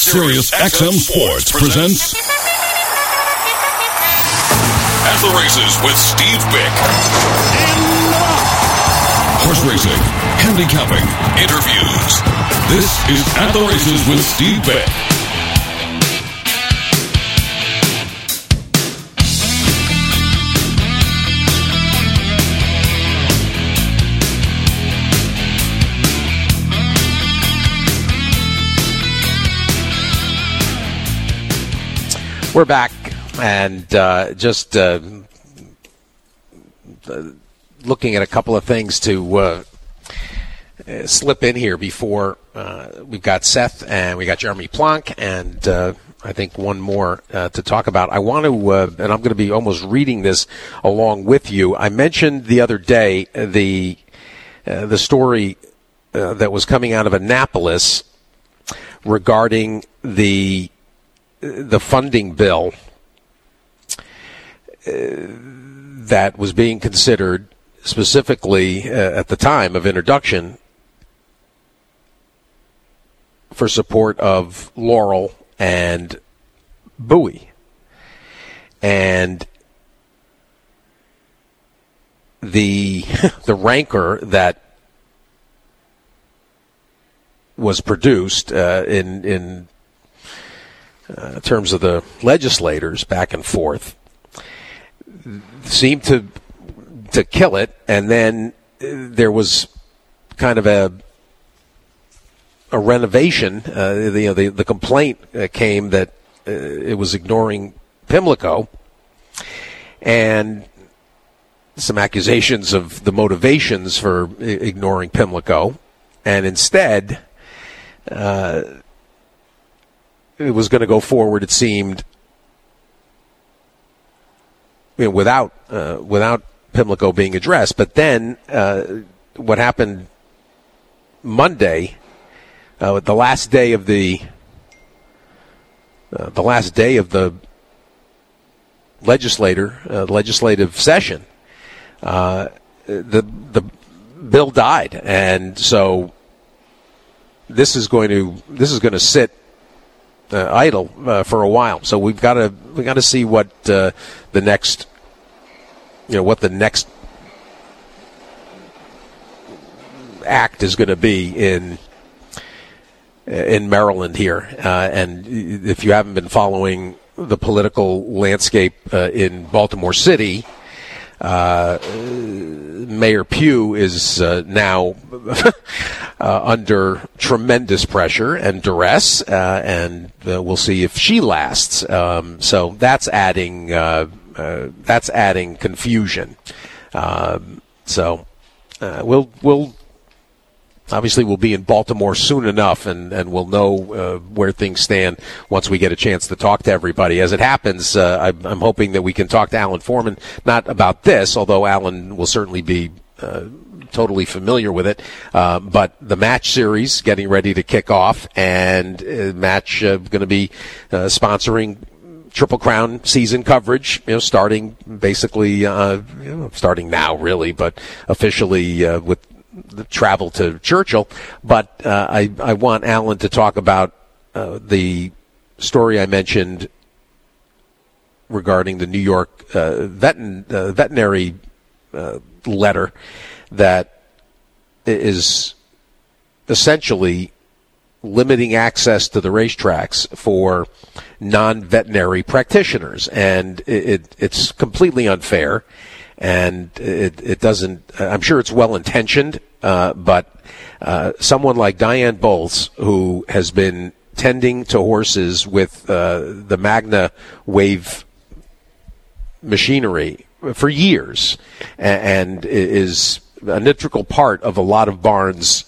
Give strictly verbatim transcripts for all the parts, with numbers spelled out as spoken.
Sirius X M Sports presents At the Races with Steve Bick. Horse racing, handicapping, interviews. This is At the Races with Steve Bick. We're back, and uh, just uh, looking at a couple of things to uh, slip in here before uh, we've got Seth and we got Jeremy Plonk, and uh, I think one more uh, to talk about. I want to, uh, and I'm going to be almost reading this along with you. I mentioned the other day the uh, the story uh, that was coming out of Annapolis regarding the the funding bill uh, that was being considered specifically uh, at the time of introduction for support of Laurel and Bowie. And the the rancor that was produced uh, in in Uh, in terms of the legislators back and forth, seemed to to kill it, and then uh, there was kind of a a renovation. Uh, the, you know, the the complaint uh, came that uh, it was ignoring Pimlico, and some accusations of the motivations for I- ignoring Pimlico, and instead. Uh, It was going to go forward, it seemed, you know, without uh, without Pimlico being addressed. But then uh, what happened Monday, uh, the last day of the uh, the last day of the legislator uh, legislative session, uh, the the bill died, and so this is going to this is going to sit. Uh, idle uh, for a while, so we've got to we got to see what uh, the next, you know, what the next act is going to be in in Maryland here. Uh, and if you haven't been following the political landscape uh, in Baltimore City, uh, Mayor Pugh is uh, now uh, under tremendous pressure and duress, uh, and uh, we'll see if she lasts. Um, so that's adding uh, uh, that's adding confusion. Um, so uh, we'll we'll obviously we'll be in Baltimore soon enough, and, and we'll know uh, where things stand once we get a chance to talk to everybody. As it happens, uh, I'm, I'm hoping that we can talk to Alan Foreman, not about this, although Alan will certainly be uh, totally familiar with it, uh, but the match series getting ready to kick off, and uh, match uh, going to be uh, sponsoring Triple Crown season coverage, you know, starting basically, uh, you know, starting now really, but officially uh, with the travel to Churchill. But uh, I, I want Alan to talk about uh, the story I mentioned regarding the New York uh, veterin, uh, veterinary uh, letter that is essentially limiting access to the racetracks for non-veterinary practitioners. And it, it, it's completely unfair. And it, it doesn't, I'm sure it's well-intentioned, uh, but uh, someone like Diane Bowles, who has been tending to horses with uh, the Magna Wave machinery for years, and, and is an integral part of a lot of barns'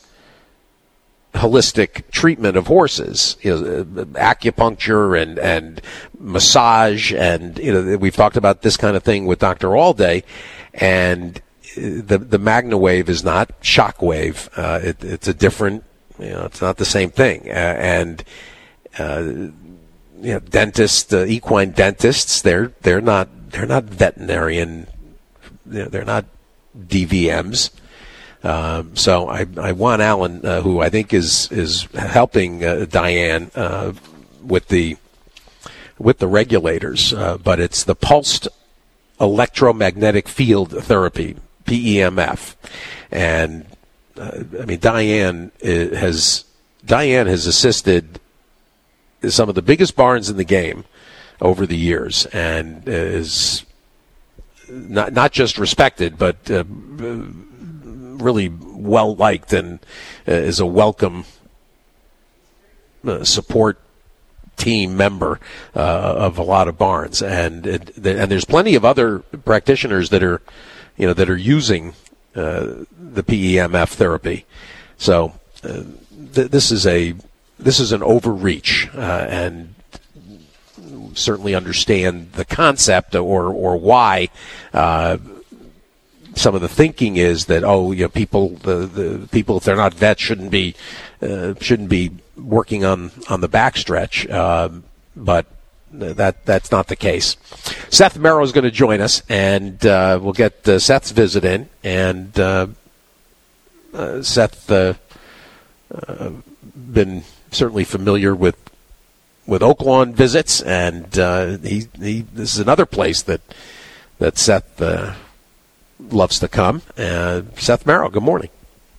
holistic treatment of horses, you know, acupuncture and, and massage, and you know, we've talked about this kind of thing with Doctor Allday, and the the Magna Wave is not Shockwave. Uh, it, it's a different, you know, it's not the same thing. Uh, and uh, you know, dentists, uh, equine dentists, they're they're not they're not veterinarian, they're not D V Ms. Um, so I, I want Alan, uh, who I think is is helping uh, Diane, uh, with the with the regulators, uh, but it's the pulsed electromagnetic field therapy, P E M F, and uh, I mean Diane has Diane has assisted some of the biggest barns in the game over the years, and is not not just respected, but uh, really well liked, and uh, is a welcome uh, support team member uh, of a lot of barns, and it, and there's plenty of other practitioners that are, you know, that are using uh, the P E M F therapy. So uh, th- this is a this is an overreach, uh, and certainly understand the concept or or why. Uh, some of the thinking is that, oh, you know, people the, the people, if they're not vets, shouldn't be uh, shouldn't be working on on the backstretch, uh, but that that's not the case. Seth Merrow is going to join us, and uh, we'll get uh, Seth's visit in, and uh, uh, Seth uh, uh, been certainly familiar with with Oaklawn visits, and uh, he he this is another place that that Seth uh, loves to come. Uh, Seth Merrow, good morning.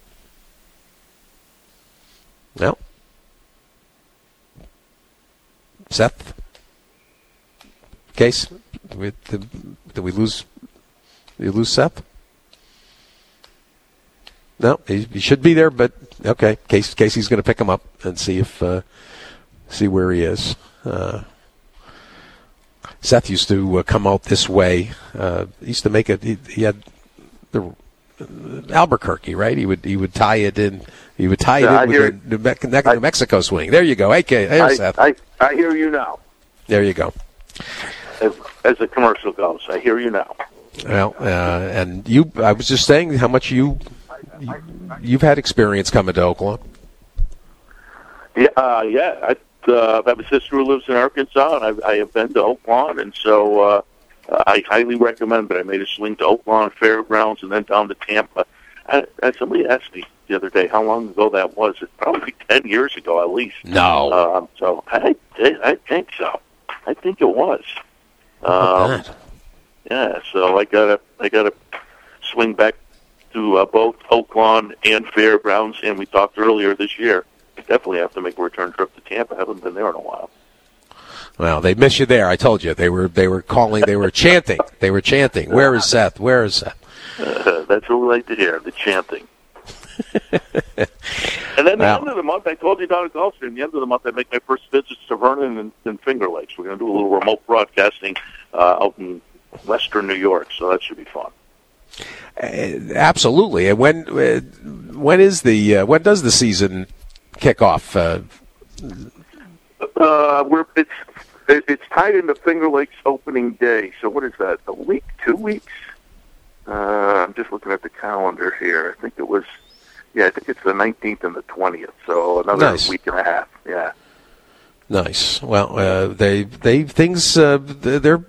Well, Seth, Case, did we, did, did we lose? Did we lose Seth? No, he, he should be there, but okay. Case, Casey's going to pick him up and see if uh, see where he is. Uh, Seth used to uh, come out this way. Uh, he used to make it. He, he had the uh, Albuquerque, right? He would he would tie it in. He would tie yeah, it in I with the New, Me- New Mexico swing. There you go. Hey, hey I, Seth. I, I hear you now. There you go. As, as the commercial goes, I hear you now. Well, uh, and you. I was just saying how much you, you you've had experience coming to Oaklawn. Yeah, uh, yeah. I, uh, I have a sister who lives in Arkansas, and I, I have been to Oaklawn, and so uh, I highly recommend it. I made a swing to Oaklawn Fairgrounds and then down to Tampa. I, I, somebody asked me the other day how long ago that was. It's probably ten years ago at least. No. Um, so I, I think so. I think it was. Um, yeah. So I gotta I gotta swing back to uh, both Oaklawn and Fairgrounds, and we talked earlier this year. I definitely have to make a return trip to Tampa. I haven't been there in a while. Well, they miss you there. I told you they were they were calling. They were chanting. They were chanting. Where is Seth? Where is Seth? Uh, that's what we like to hear, the chanting. And then wow. the end of the month, I told you down at Gulfstream, at the end of the month, I make my first visits to Vernon and, and Finger Lakes. We're going to do a little remote broadcasting uh, out in western New York, so that should be fun. Uh, absolutely. And when uh, when is the uh, when does the season kick off? Uh, uh, we're it's it's tied into Finger Lakes opening day. So what is that? A week? Two weeks? Uh, I'm just looking at the calendar here. I think it was, yeah, I think it's the nineteenth and the twentieth. So another nice. week and a half. Yeah. Nice. Well, uh, they they things uh, they're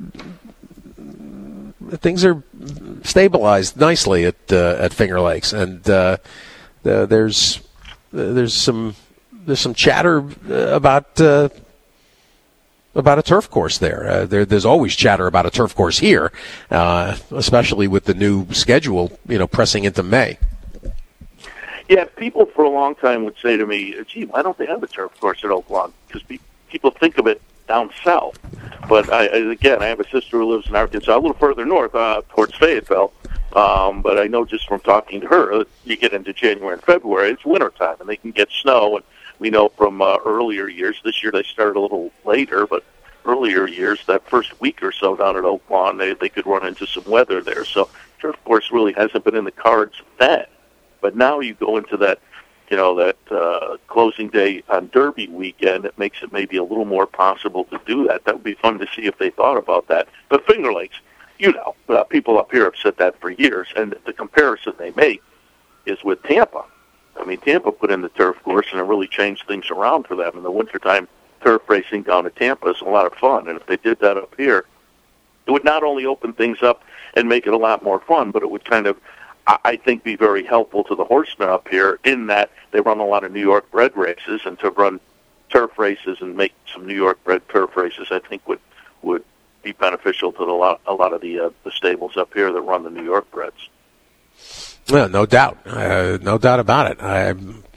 things are stabilized nicely at uh, at Finger Lakes, and uh, uh, there's uh, there's some there's some chatter about. Uh, About a turf course there. Uh, there. There's always chatter about a turf course here, uh, especially with the new schedule, you know, pressing into May. Yeah, people for a long time would say to me, gee, why don't they have a turf course at Oaklawn? Because pe- people think of it down south. But, I, again, I have a sister who lives in Arkansas, a little further north, uh, towards Fayetteville. Um, but I know just from talking to her, you get into January and February, it's wintertime, and they can get snow. And we know from uh, earlier years, this year they started a little later, but earlier years, that first week or so down at Oaklawn, they, they could run into some weather there. So turf course really hasn't been in the cards then. But now you go into that, you know, that uh, closing day on Derby weekend, it makes it maybe a little more possible to do that. That would be fun to see if they thought about that. But Finger Lakes, you know, uh, people up here have said that for years, and the comparison they make is with Tampa. I mean, Tampa put in the turf course, and it really changed things around for them. In the wintertime, turf racing down at Tampa is a lot of fun, and if they did that up here, it would not only open things up and make it a lot more fun, but it would kind of, I think, be very helpful to the horsemen up here in that they run a lot of New York bred races, and to run turf races and make some New York bred turf races, I think would would be beneficial to the lot, a lot of the uh, the stables up here that run the New York breds. Well, no doubt, uh, no doubt about it. I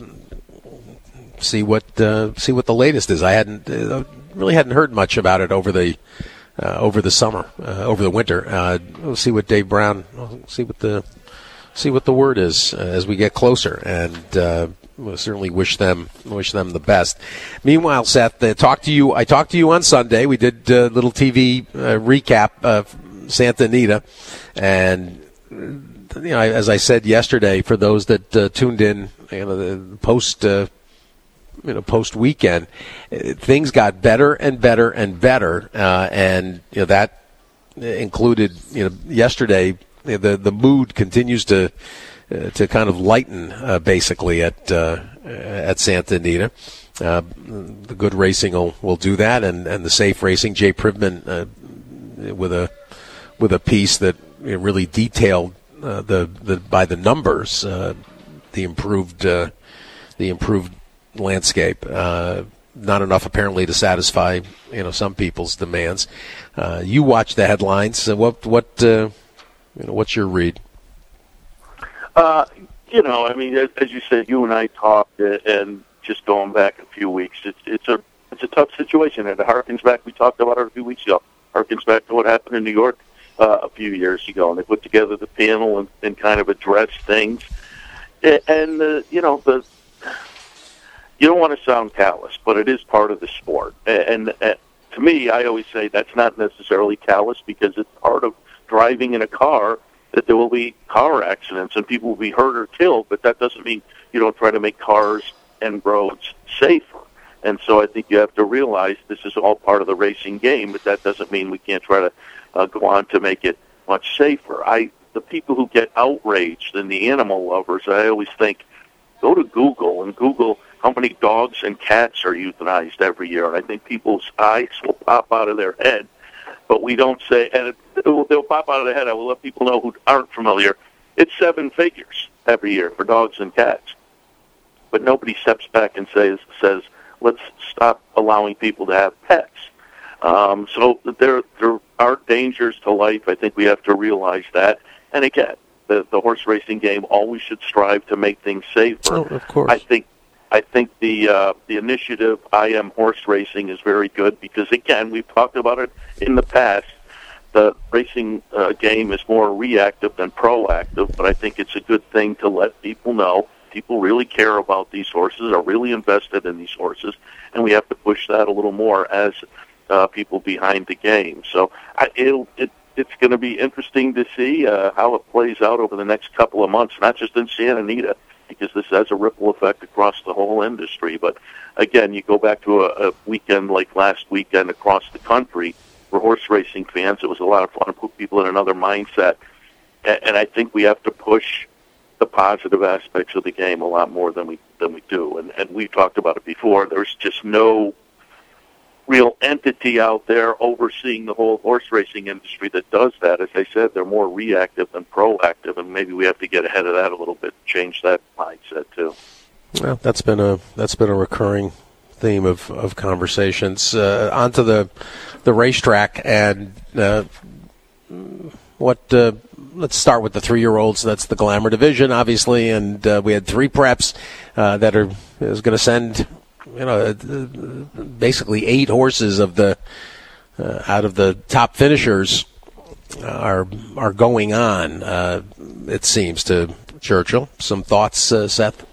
see what uh, see what the latest is. I hadn't uh, really hadn't heard much about it over the uh, over the summer, uh, over the winter. Uh, we'll see what Dave Brown. We'll see what the see what the word is uh, as we get closer, and uh, we'll certainly wish them wish them the best. Meanwhile, Seth, uh, talk to you. I talked to you on Sunday. We did a little T V uh, recap of Santa Anita, and you know, as I said yesterday, for those that uh, tuned in, you know, the post. Uh, You know, post weekend, things got better and better and better, uh, and you know that included. You know, yesterday the the mood continues to uh, to kind of lighten, uh, basically at uh, at Santa Anita. Uh, the good racing will, will do that, and, and the safe racing. Jay Privman uh, with a with a piece that you know, really detailed uh, the the by the numbers uh, the improved uh, the improved. landscape. Uh, not enough apparently to satisfy you know some people's demands. Uh, you watch the headlines. Uh, what what uh, you know? What's your read? Uh, you know, I mean, as, as you said, you and I talked, uh, and just going back a few weeks, it's it's a it's a tough situation, and it harkens back. We talked about it a few weeks ago. Harkens back to what happened in New York uh, a few years ago, and they put together the panel and, and kind of addressed things. And uh, you know the. You don't want to sound callous, but it is part of the sport. And, and to me, I always say that's not necessarily callous because it's part of driving in a car that there will be car accidents and people will be hurt or killed, but that doesn't mean you don't try to make cars and roads safer. And so I think you have to realize this is all part of the racing game, but that doesn't mean we can't try to uh, go on to make it much safer. I the people who get outraged and the animal lovers, I always think, go to Google and Google how many dogs and cats are euthanized every year. And I think people's eyes will pop out of their head, but we don't say, and it, they'll, they'll pop out of their head. I will let people know who aren't familiar. It's seven figures every year for dogs and cats. But nobody steps back and says, says let's stop allowing people to have pets. Um, so there, there are dangers to life. I think we have to realize that. And again, the, the horse racing game always should strive to make things safer. Oh, of course. I think I think the uh, the initiative I Am Horse Racing is very good because, again, we've talked about it in the past. The racing uh, game is more reactive than proactive, but I think it's a good thing to let people know people really care about these horses, are really invested in these horses, and we have to push that a little more as uh, people behind the game. So I, it'll, it, it's going to be interesting to see uh, how it plays out over the next couple of months, not just in Santa Anita, because this has a ripple effect across the whole industry. But, again, you go back to a, a weekend like last weekend across the country for horse racing fans. It was a lot of fun to put people in another mindset. And, and I think we have to push the positive aspects of the game a lot more than we than we do. And, and we've talked about it before. There's just no real entity out there overseeing the whole horse racing industry that does that. As I said, they're more reactive than proactive, and maybe we have to get ahead of that a little bit, change that mindset too. Well, that's been a that's been a recurring theme of, of conversations. Uh, onto the the racetrack, and uh, what uh, let's start with the three-year-olds. That's the Glamour division, obviously, and uh, we had three preps uh, that are is going to send. You know, basically eight horses of the uh, out of the top finishers are are going on. Uh, it seems to Churchill. Some thoughts, uh, Seth?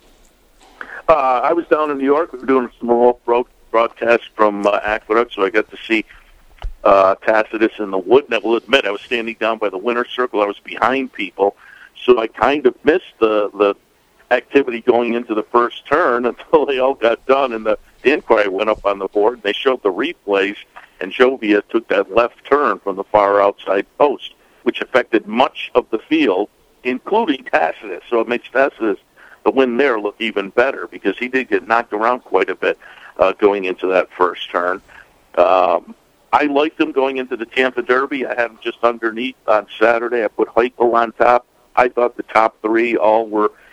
Uh, I was down in New York. We were doing some remote broadcast from uh, Aqueduct, so I got to see uh, Tacitus in the wood. And I will admit, I was standing down by the winner's circle. I was behind people, so I kind of missed the the. activity going into the first turn until they all got done and the, the inquiry went up on the board. And they showed the replays, and Jovia took that left turn from the far outside post, which affected much of the field, including Tacitus. So it makes Tacitus, the win there, look even better because he did get knocked around quite a bit uh, going into that first turn. Um, I liked him going into the Tampa Derby. I had him just underneath on Saturday. I put Heichel on top. I thought the top three all were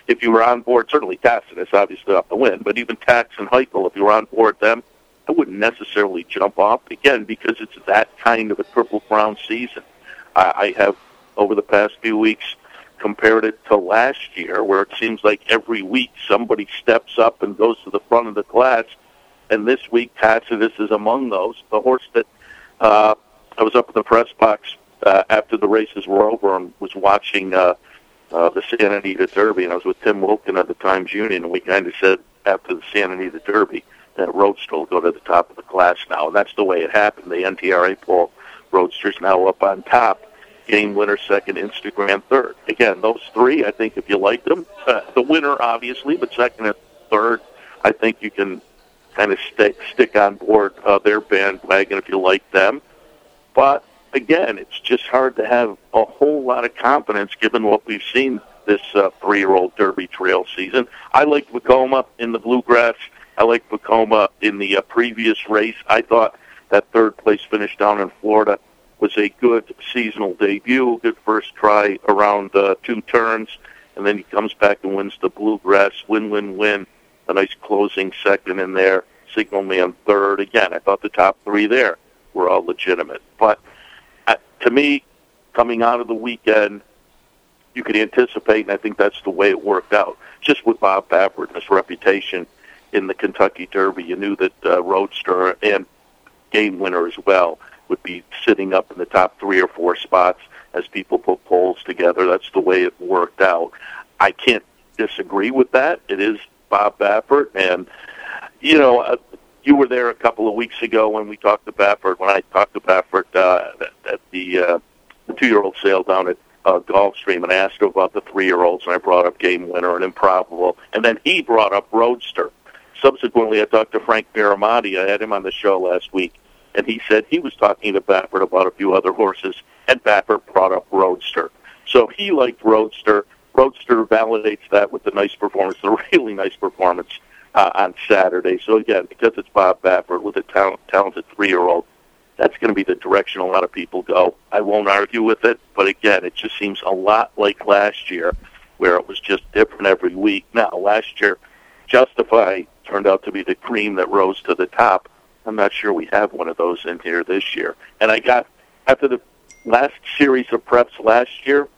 if you were on board, certainly Tacitus, obviously off the win, but even Tax and Heichel, if you were on board them, I wouldn't necessarily jump off, again, because it's that kind of a Triple Crown season. I, I have, over the past few weeks, compared it to last year, where it seems like every week somebody steps up and goes to the front of the class, and this week Tacitus is among those. The horse that uh, I was up in the press box uh, after the races were over and was watching uh, uh, the Santa Anita Derby, and I was with Tim Wilkin of the Times Union, and we kind of said after the Santa Anita Derby that Roadster will go to the top of the class now, and that's the way it happened. The N T R A poll, Roadster's now up on top. Game winner second, Instagram third. Again, those three, I think if you like them, uh, the winner obviously, but second and third, I think you can kind of stick stick on board uh, their bandwagon if you like them. But again, it's just hard to have a whole lot of confidence given what we've seen this uh, three-year-old Derby Trail season. I liked Vekoma in the Bluegrass. I liked Vekoma in the uh, previous race. I thought that third place finish down in Florida was a good seasonal debut, good first try around uh, two turns, and then he comes back and wins the Bluegrass, win, win, win. A nice closing second in there, Signal Man third. Again, I thought the top three there were all legitimate. But uh, to me, coming out of the weekend, you could anticipate, and I think that's the way it worked out, just with Bob Baffert and his reputation in the Kentucky Derby. You knew that uh, Roadster and Game Winner as well would be sitting up in the top three or four spots as people put polls together. That's the way it worked out. I can't disagree with that. It is Bob Baffert, and, you know, uh, you were there a couple of weeks ago when we talked to Baffert, when I talked to Baffert uh, at, at the, uh, the two-year-old sale down at uh, Gulfstream, and I asked him about the three-year-olds, and I brought up Game Winner and Improbable, and then he brought up Roadster. Subsequently, I talked to Frank Miramonti. I had him on the show last week, and he said he was talking to Baffert about a few other horses, and Baffert brought up Roadster. So he liked Roadster. Roadster validates that with the nice performance, the really nice performance uh, on Saturday. So again, because it's Bob Baffert with a talent, talented three-year-old, that's going to be the direction a lot of people go. I won't argue with it, but again, it just seems a lot like last year, where it was just different every week. Now, last year, Justify turned out to be the cream that rose to the top. I'm not sure we have one of those in here this year. And I got, after the last series of preps last year,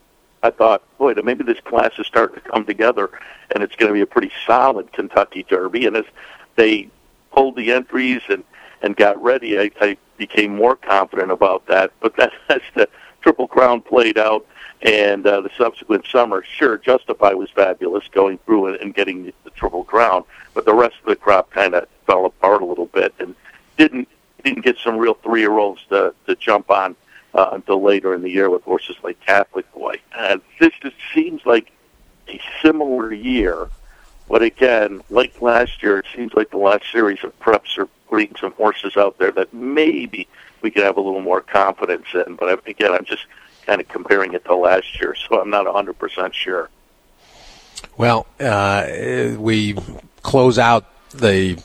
I thought, boy, maybe this class is starting to come together, and it's going to be a pretty solid Kentucky Derby. And as they pulled the entries and, and got ready, I, I became more confident about that. But that, as the Triple Crown played out and uh, the subsequent summer, sure, Justify was fabulous going through and, and getting the, the Triple Crown, but the rest of the crop kind of fell apart a little bit and didn't didn't get some real three-year-olds to, to jump on uh, until later in the year with horses like Catholic Boy. And this just seems like a similar year, but again, like last year, it seems like the last series of preps are putting some horses out there that maybe we could have a little more confidence in. But again, I'm just kind of comparing it to last year, so I'm not one hundred percent sure. Well, uh, we close out the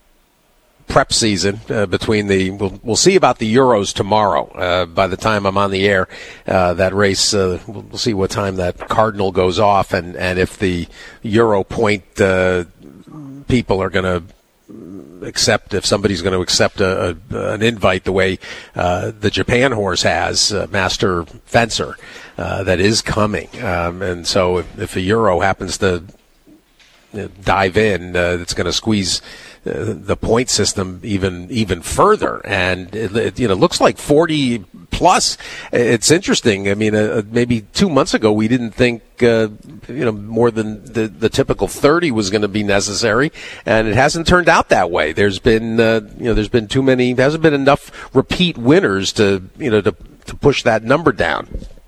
prep season uh, between the we'll, we'll see about the Euros tomorrow. Uh, by the time I'm on the air, uh, that race uh, we'll, we'll see what time that Cardinal goes off, and, and if the Euro point uh, people are going to accept, if somebody's going to accept a, a, an invite the way uh, the Japan horse has, uh, Master Fencer, uh, that is coming. Um, and so if, if a Euro happens to uh, dive in, uh, it's going to squeeze uh, the point system even even further. And it, it you know looks like forty plus. It's interesting. I mean, uh, maybe two months ago we didn't think uh, you know more than the, the typical thirty was going to be necessary, and it hasn't turned out that way. There's been uh, you know there's been too many. There hasn't been enough repeat winners to you know to to push that number down.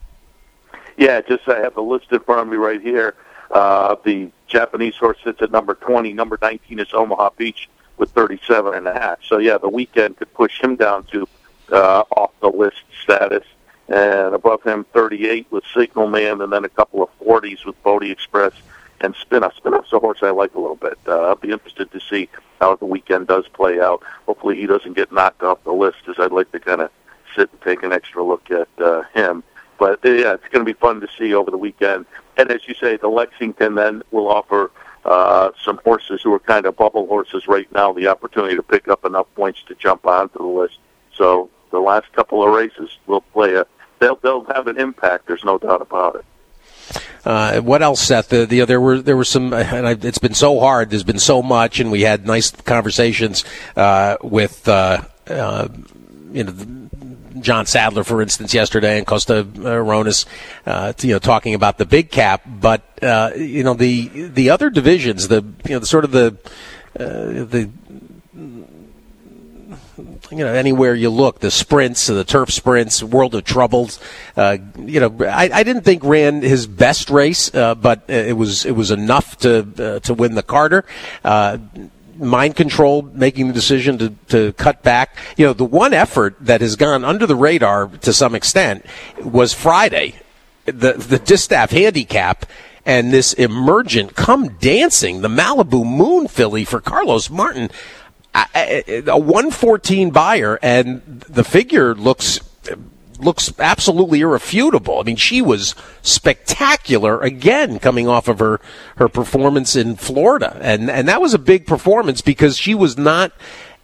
Yeah, just I have the list in front of me right here. Uh, the Japanese horse sits at number twenty. Number nineteen is Omaha Beach with thirty-seven and a half. So yeah, the weekend could push him down to uh, off the list status. And above him, thirty-eight with Signal Man, and then a couple of forties with Bodie Express and Spinoff. Spinoff's a horse I like a little bit. Uh, I'll be interested to see how the weekend does play out. Hopefully he doesn't get knocked off the list, as I'd like to kind of sit and take an extra look at uh, him. But, yeah, it's going to be fun to see over the weekend. And as you say, the Lexington then will offer uh, some horses who are kind of bubble horses right now the opportunity to pick up enough points to jump onto the list. So the last couple of races will play a they'll they'll have an impact. There's no doubt about it. Uh, what else, Seth? The, the, there were there were some, and I, it's been so hard. There's been so much, and we had nice conversations uh, with uh, uh, you know John Sadler, for instance, yesterday, and Costa Aronis, uh, you know, talking about the big cap. But uh, you know the the other divisions, the you know the, sort of the uh, the. You know, anywhere you look, the sprints, the turf sprints, World of Troubles. Uh, you know, I, I didn't think ran his best race, uh, but it was it was enough to uh, to win the Carter. Uh, Mind Control making the decision to, to cut back. You know, the one effort that has gone under the radar to some extent was Friday, the the Distaff Handicap. And this emergent come dancing, the Malibu Moon filly for Carlos Martin. A one fourteen buyer, and the figure looks looks absolutely irrefutable. I mean, she was spectacular again, coming off of her, her performance in Florida, and and that was a big performance because she was not.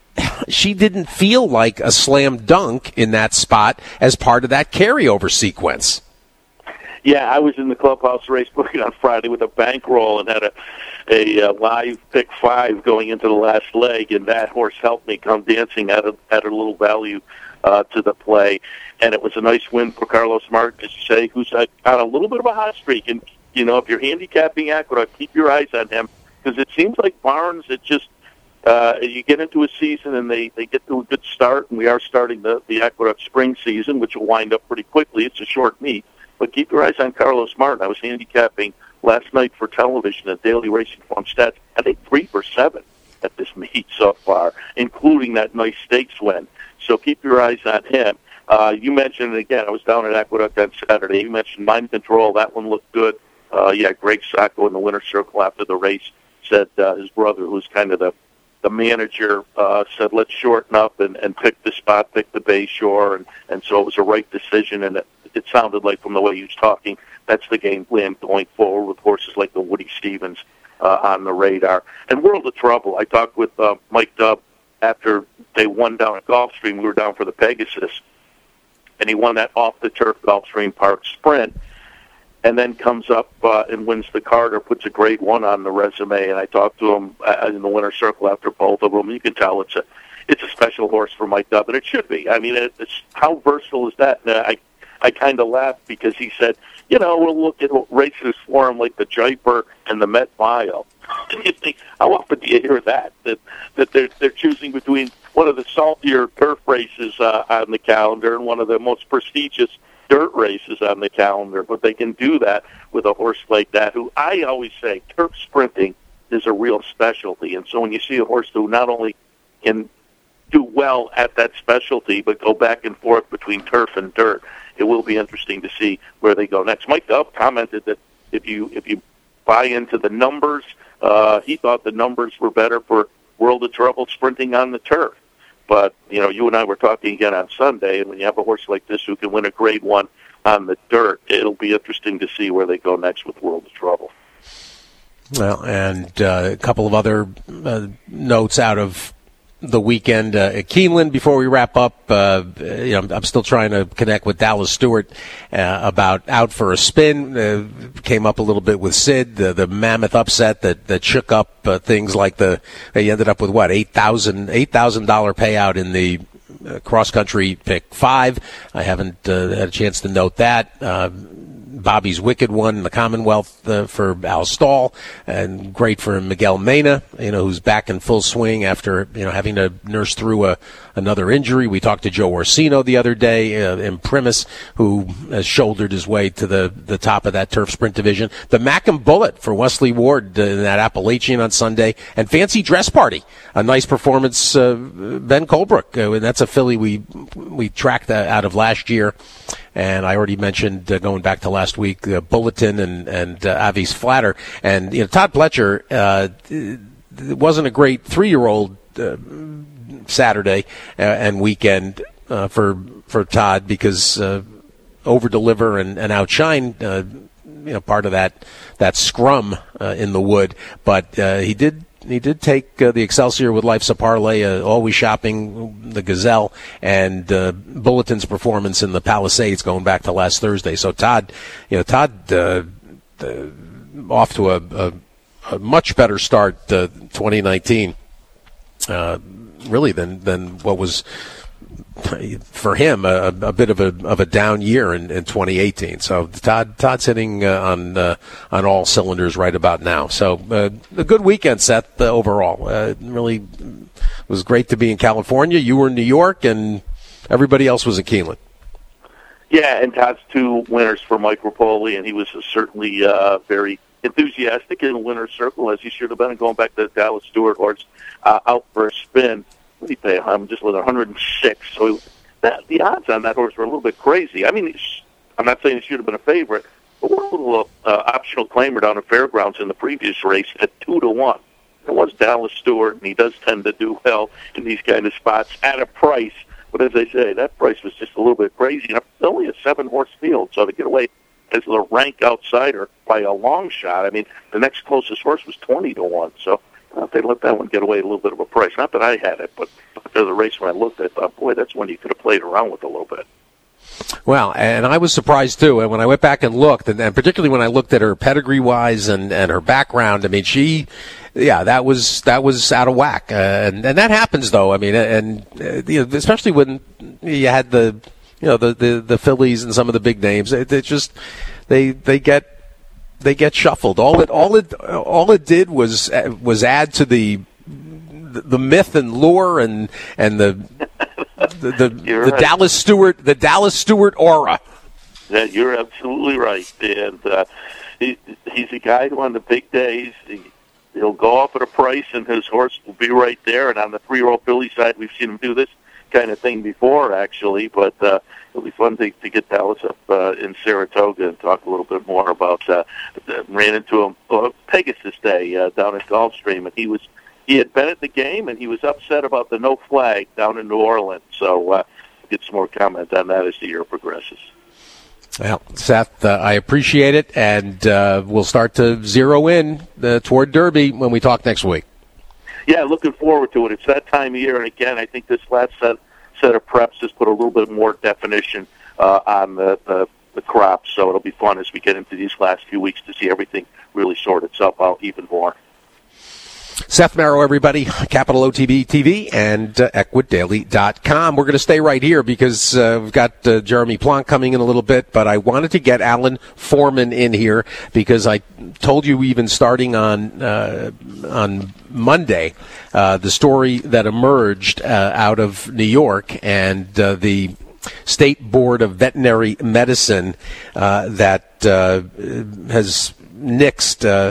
She didn't feel like a slam dunk in that spot as part of that carryover sequence. Yeah, I was in the clubhouse race booking on Friday with a bankroll and had a a uh, live pick five going into the last leg, and that horse helped me come dancing at a, at a little value uh, to the play. And it was a nice win for Carlos Martin, as you say, who's on a little bit of a hot streak. And, you know, if you're handicapping Aqueduct, keep your eyes on him, because it seems like Barnes, it just, uh, you get into a season and they, they get to a good start, and we are starting the, the Aqueduct spring season, which will wind up pretty quickly. It's a short meet. But keep your eyes on Carlos Martin. I was handicapping last night for television at Daily Racing Form Stats. I think three for seven at this meet so far, including that nice stakes win. So keep your eyes on him. Uh, you mentioned, again, I was down at Aqueduct on Saturday. You mentioned Mind Control. That one looked good. Uh, yeah, Greg Sacco in the winner's circle after the race said uh, his brother, who's kind of the, the manager, uh, said, let's shorten up and, and pick the spot, pick the Bay Shore. And, and so it was a right decision, and it, it sounded like from the way he was talking, that's the game plan going forward with horses like the Woody Stevens uh, on the radar. And World of Trouble, I talked with uh, Mike Dubb after they won down at Gulfstream. We were down for the Pegasus, and he won that off-the-turf Gulfstream Park Sprint, and then comes up uh, and wins the Carter, puts a grade one on the resume. And I talked to him uh, in the winner's circle after both of them. You can tell it's a it's a special horse for Mike Dubb, and it should be. I mean, it, it's how versatile is that? And I I kind of laughed because he said, you know, we'll look at races for him like the Jaipur and the Met Mile. And you think, how often do you hear that? That that they're they're choosing between one of the saltier turf races uh, on the calendar and one of the most prestigious dirt races on the calendar. But they can do that with a horse like that, who I always say turf sprinting is a real specialty. And so when you see a horse who not only can do well at that specialty, but go back and forth between turf and dirt, it will be interesting to see where they go next. Mike Dubb commented that if you if you buy into the numbers, uh, he thought the numbers were better for World of Trouble sprinting on the turf. But, you know, you and I were talking again on Sunday, and when you have a horse like this who can win a grade one on the dirt, it'll be interesting to see where they go next with World of Trouble. Well, and uh, a couple of other uh, notes out of the weekend uh, at Keeneland before we wrap up. Uh, you know, I'm still trying to connect with Dallas Stewart uh, about out for a spin. Uh, came up a little bit with Sid, the, the mammoth upset that, that shook up uh, things like the, they ended up with what, eight thousand dollars eight thousand dollars payout in the uh, cross-country pick five. I haven't uh, had a chance to note that. Uh, Bobby's Wicked won the Commonwealth uh, for Al Stall, and great for Miguel Mena, you know, who's back in full swing after, you know, having to nurse through a, another injury. We talked to Joe Orsino the other day, uh, Imprimis, who has shouldered his way to the, the top of that turf sprint division. The Mackin Bullet for Wesley Ward uh, in that Appalachian on Sunday, and Fancy Dress Party, a nice performance, uh, Ben Colebrook, uh, and that's a filly we we tracked uh, out of last year. And I already mentioned uh, going back to last week, uh, Bulletin and and uh, Avi's Flatter, and you know Todd Pletcher. Uh, it wasn't a great three-year-old uh, Saturday uh, and weekend uh, for for Todd because uh, over-deliver and, and outshine uh, you know, part of that that scrum uh, in the wood. But uh, he did he did take uh, the Excelsior with Life's a Parlay, uh, Always Shopping, the Gazelle, and uh, Bulletin's performance in the Palisades going back to last Thursday. So Todd, you know, Todd uh, uh, off to a, a, a much better start uh, twenty nineteen, uh, really than than what was for him a, a bit of a of a down year in, in twenty eighteen. So Todd Todd's hitting uh, on uh, on all cylinders right about now. So uh, a good weekend, Seth, uh, overall. Uh, really was great to be in California. You were in New York, and everybody else was in Keeneland. Yeah, and Todd's two winners for Mike Rapoli, and he was certainly uh, very enthusiastic in the winner's circle, as he should have been. And going back to the Dallas Stewart horse uh, out for a spin. What do you pay him? Just with one hundred six. So that, the odds on that horse were a little bit crazy. I mean, I'm not saying it should have been a favorite, but one little uh, optional claimer down at Fairgrounds in the previous race at two to one. It was Dallas Stewart, and he does tend to do well in these kind of spots at a price. But as I say, that price was just a little bit crazy. And it's only a seven-horse field, so to get away as the rank outsider by a long shot, I mean, the next closest horse was twenty to one. So Uh, they let that one get away at a little bit of a price. Not that I had it, but after the race when I looked, I thought, boy, that's one you could have played around with a little bit. Well, and I was surprised, too. And when I went back and looked, and, and particularly when I looked at her pedigree-wise and, and her background, I mean, she, yeah, that was that was out of whack. Uh, and, and that happens, though. I mean, and uh, you know, especially when you had the, you know, the, the, the Phillies and some of the big names. It, it just, they they get... They get shuffled. All it, all it, all it did was was add to the the myth and lure and and the the the, the right. Dallas Stewart the Dallas Stewart aura. Yeah, you're absolutely right. And uh, he, he's a guy who on the big days he, he'll go up at a price and his horse will be right there. And on the three-year-old filly side, we've seen him do this kind of thing before, actually. But uh, it'll be fun to, to get Dallas up uh, in Saratoga and talk a little bit more about. Uh, ran into him uh, Pegasus Day uh, down at Gulfstream, and he was he had been at the game, and he was upset about the no flag down in New Orleans. So uh, get some more comment on that as the year progresses. Well, Seth, uh, I appreciate it, and uh, we'll start to zero in uh, toward Derby when we talk next week. Yeah, looking forward to it. It's that time of year, and again, I think this last set set of preps just put a little bit more definition uh, on the, the the crop. So it'll be fun as we get into these last few weeks to see everything really sort itself out even more. Seth Merrow, everybody, Capital O T B T V and uh, Equid Daily dot com. We're going to stay right here because uh, we've got uh, Jeremy Plonk coming in a little bit, but I wanted to get Alan Foreman in here because I told you even starting on uh, on Monday uh, the story that emerged uh, out of New York and uh, the State Board of Veterinary Medicine uh, that uh, has nixed uh,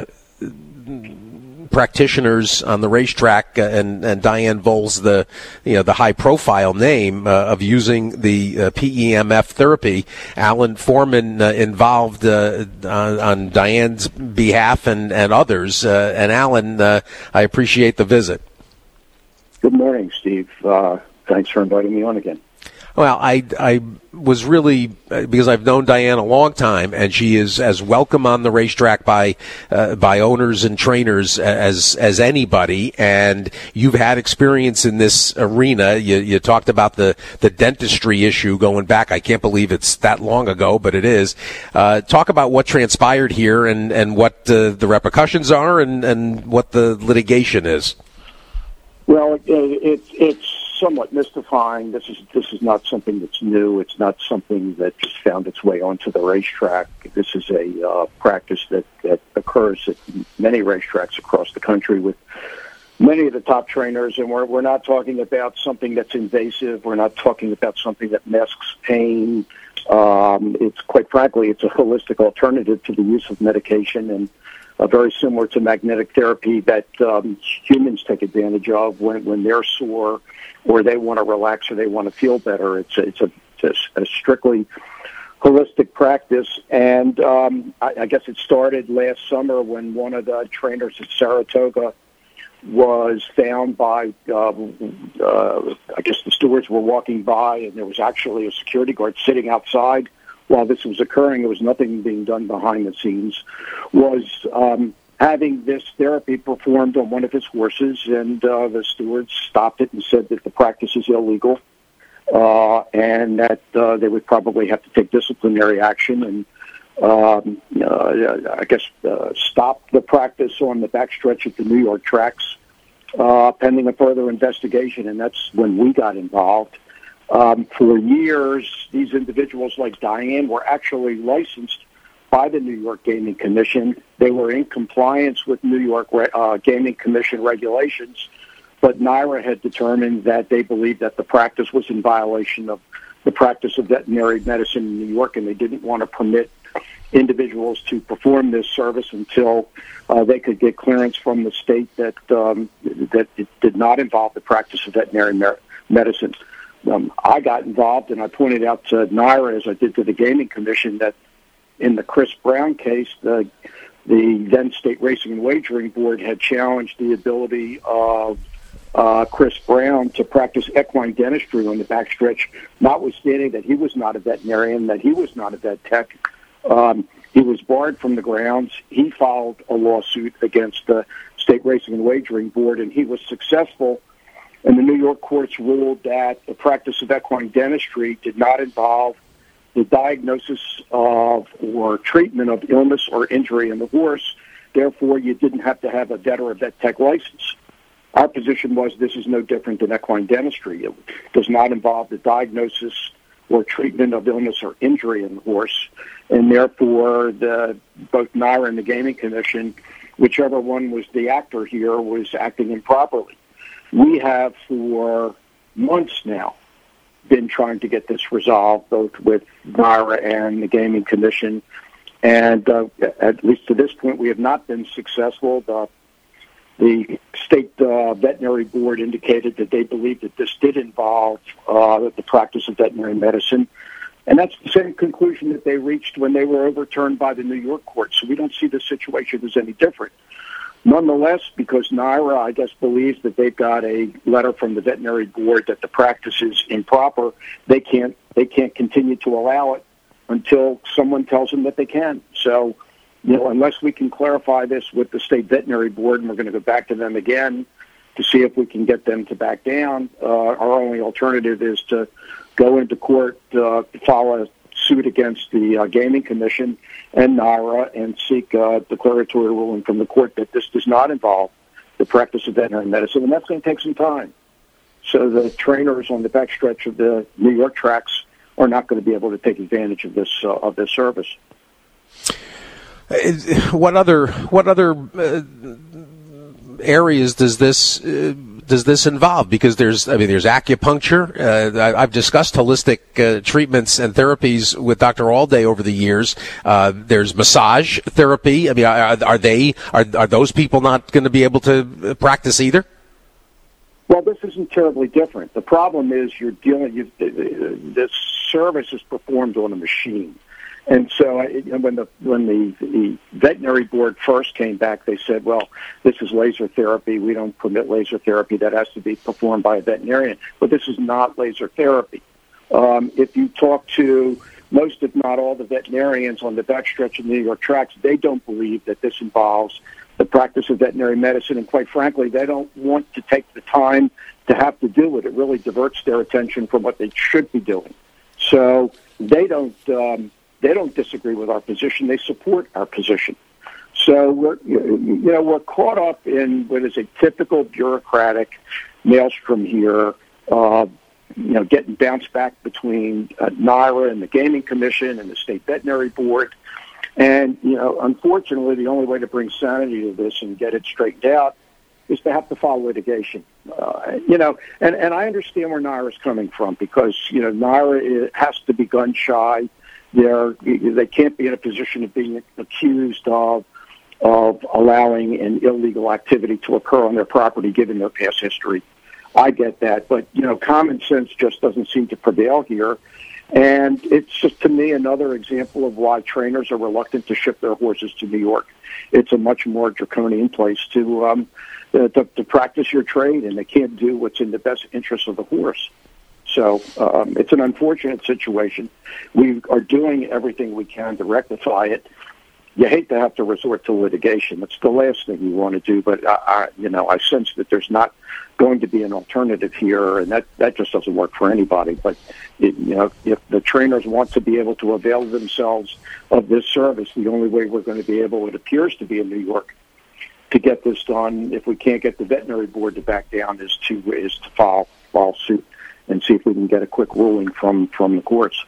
practitioners on the racetrack, uh, and, and Diane Voles, the you know the high-profile name uh, of using the uh, P E M F therapy. Alan Foreman uh, involved uh, on, on Diane's behalf and and others. Uh, and Alan, uh, I appreciate the visit. Good morning, Steve. Uh, thanks for inviting me on again. Well, I, I was really, because I've known Diane a long time, and she is as welcome on the racetrack by uh, by owners and trainers as as anybody. And you've had experience in this arena. You, you talked about the, the dentistry issue going back. I can't believe it's that long ago, but it is. Uh, talk about what transpired here and, and what uh, the repercussions are and, and what the litigation is. Well, it, it, it's somewhat mystifying. This is this is not something that's new. It's not something that just found its way onto the racetrack. This is a uh, practice that, that occurs at many racetracks across the country with many of the top trainers, and we're we're not talking about something that's invasive. We're not talking about something that masks pain. Um, it's quite frankly, it's a holistic alternative to the use of medication and Uh, very similar to magnetic therapy that um, humans take advantage of when, when they're sore or they want to relax or they want to feel better. It's a, it's a, it's a strictly holistic practice. And um, I, I guess it started last summer when one of the trainers at Saratoga was found by, um, uh, I guess the stewards were walking by and there was actually a security guard sitting outside while this was occurring, there was nothing being done behind the scenes, was um, having this therapy performed on one of his horses, and uh, the stewards stopped it and said that the practice is illegal, uh, and that uh, they would probably have to take disciplinary action and, um, uh, I guess, uh, stop the practice on the backstretch of the New York tracks, uh, pending a further investigation, and that's when we got involved. Um, for years, these individuals like Diane were actually licensed by the New York Gaming Commission. They were in compliance with New York uh, Gaming Commission regulations, but NYRA had determined that they believed that the practice was in violation of the practice of veterinary medicine in New York, and they didn't want to permit individuals to perform this service until uh, they could get clearance from the state that um, that it did not involve the practice of veterinary mer- medicine. Um, I got involved, and I pointed out to NYRA, as I did to the Gaming Commission, that in the Chris Brown case, the, the then State Racing and Wagering Board had challenged the ability of uh, Chris Brown to practice equine dentistry on the backstretch, notwithstanding that he was not a veterinarian, that he was not a vet tech. Um, he was barred from the grounds. He filed a lawsuit against the State Racing and Wagering Board, and he was successful. And the New York courts ruled that the practice of equine dentistry did not involve the diagnosis of or treatment of illness or injury in the horse. Therefore, you didn't have to have a vet or a vet tech license. Our position was this is no different than equine dentistry. It does not involve the diagnosis or treatment of illness or injury in the horse. And therefore, the, both NYRA and the Gaming Commission, whichever one was the actor here, was acting improperly. We have for months now been trying to get this resolved, both with NYRA and the Gaming Commission, and uh, at least to this point, we have not been successful. The, the state uh, veterinary board indicated that they believed that this did involve uh, the practice of veterinary medicine, and that's the same conclusion that they reached when they were overturned by the New York court. So we don't see the situation as any different. Nonetheless, because NYRA, I guess, believes that they've got a letter from the veterinary board that the practice is improper, they can't they can't continue to allow it until someone tells them that they can. So, you know, unless we can clarify this with the state veterinary board, and we're going to go back to them again to see if we can get them to back down, uh, our only alternative is to go into court, uh, file a suit against the uh, Gaming Commission and NYRA and seek a declaratory ruling from the court that this does not involve the practice of veterinary medicine, and that's going to take some time. So the trainers on the backstretch of the New York tracks are not going to be able to take advantage of this uh, of this service. What other what other uh, areas does this uh, does this involve? Because there's, I mean, there's acupuncture. Uh, I, I've discussed holistic uh, treatments and therapies with Doctor Allday over the years. Uh, there's massage therapy. I mean, are, are they are are those people not going to be able to practice either? Well, this isn't terribly different. The problem is you're dealing. You, this service is performed on a machine. And so when the when the, the veterinary board first came back, they said, well, this is laser therapy. We don't permit laser therapy. That has to be performed by a veterinarian. But this is not laser therapy. Um, if you talk to most, if not all, the veterinarians on the backstretch of New York tracks, they don't believe that this involves the practice of veterinary medicine. And quite frankly, they don't want to take the time to have to do it. It really diverts their attention from what they should be doing. So they don't... Um, They don't disagree with our position. They support our position. So we're, you know, we're caught up in what is a typical bureaucratic maelstrom here. Uh, you know, getting bounced back between uh, NYRA and the Gaming Commission and the State Veterinary Board. And you know, unfortunately, the only way to bring sanity to this and get it straightened out is to have to file litigation. Uh, you know, and and I understand where NYRA is coming from, because you know NYRA has to be gun shy. They're, they can't be in a position of being accused of of allowing an illegal activity to occur on their property, given their past history. I get that, but you know, common sense just doesn't seem to prevail here, and it's just, to me, another example of why trainers are reluctant to ship their horses to New York. It's a much more draconian place to um, to, to practice your trade, and they can't do what's in the best interest of the horse. So um, it's an unfortunate situation. We are doing everything we can to rectify it. You hate to have to resort to litigation. It's the last thing you want to do, but I, I, you know, I sense that there's not going to be an alternative here, and that, that just doesn't work for anybody. But it, you know, if the trainers want to be able to avail themselves of this service, the only way we're going to be able, it appears to be in New York, to get this done, if we can't get the veterinary board to back down, is to is to file file suit and see if we can get a quick ruling from, from the courts.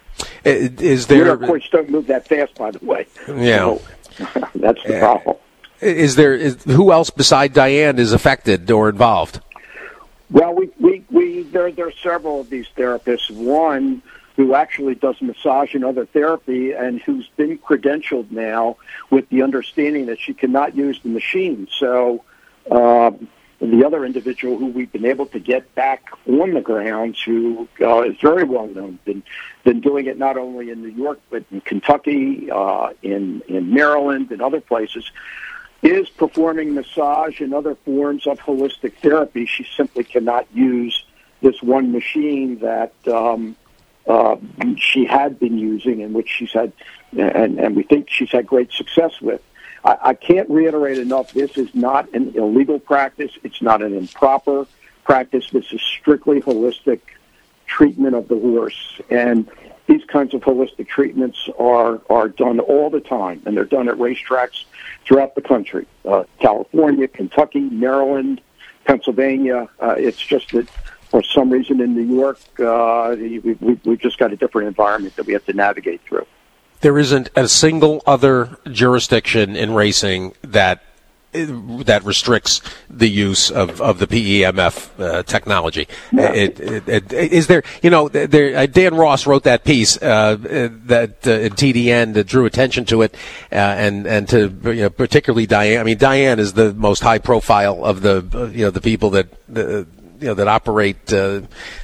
Is there? New York courts don't move that fast, by the way. Yeah, so, that's the problem. Is there? Is, who else beside Diane is affected or involved? Well, we we, we there there are several of these therapists. One who actually does massage and other therapy, and who's been credentialed now with the understanding that she cannot use the machine. So uh, the other individual who we've been able to get back on the grounds, who uh, is very well known, been been doing it not only in New York but in Kentucky, uh, in in Maryland, and other places, is performing massage and other forms of holistic therapy. She simply cannot use this one machine that um, uh, she had been using, and which she's had, and, and we think she's had great success with. I, I can't reiterate enough, this is not an illegal practice. It's not an improper practice. This is strictly holistic treatment of the horse. And these kinds of holistic treatments are, are done all the time, and they're done at racetracks throughout the country, uh, California, Kentucky, Maryland, Pennsylvania. Uh, it's just that for some reason in New York, uh, we, we, we've just got a different environment that we have to navigate through. There isn't a single other jurisdiction in racing that that restricts the use of, of the P E M F uh, technology. No. It, it, it, is there, you know, there, uh, Dan Ross wrote that piece uh, that uh, in T D N that drew attention to it, uh, and and to you know, particularly Diane. I mean, Diane is the most high profile of the uh, you know the people that uh, you know that operate uh,